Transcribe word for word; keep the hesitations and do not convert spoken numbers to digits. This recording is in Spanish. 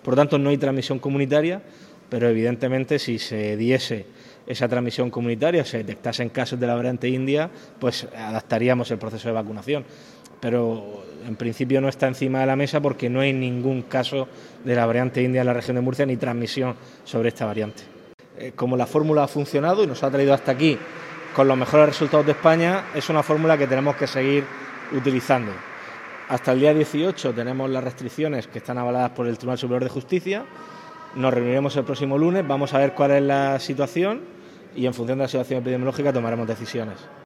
Por lo tanto, no hay transmisión comunitaria, pero evidentemente si se diese esa transmisión comunitaria, se detectasen casos de la variante india, pues adaptaríamos el proceso de vacunación. Pero en principio no está encima de la mesa porque no hay ningún caso de la variante india en la región de Murcia ni transmisión sobre esta variante. Eh, como la fórmula ha funcionado y nos ha traído hasta aquí con los mejores resultados de España, es una fórmula que tenemos que seguir utilizando. Hasta el día dieciocho tenemos las restricciones que están avaladas por el Tribunal Superior de Justicia. Nos reuniremos el próximo lunes, vamos a ver cuál es la situación y en función de la situación epidemiológica tomaremos decisiones.